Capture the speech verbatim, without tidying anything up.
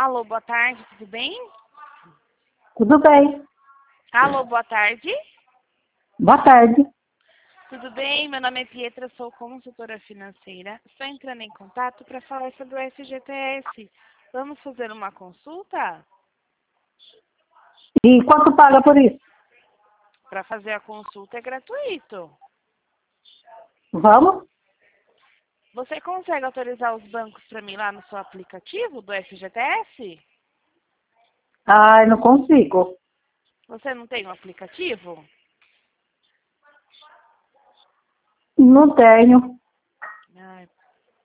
Alô, boa tarde, tudo bem? Tudo bem. Alô, boa tarde. Boa tarde. Tudo bem? Meu nome é Pietra, sou consultora financeira. Estou entrando em contato para falar sobre o F G T S. Vamos fazer uma consulta? E quanto paga por isso? Para fazer a consulta é gratuito. Vamos? Você consegue autorizar os bancos para mim lá no seu aplicativo do F G T S? Ai, não consigo. Você não tem um aplicativo? Não tenho. Ai,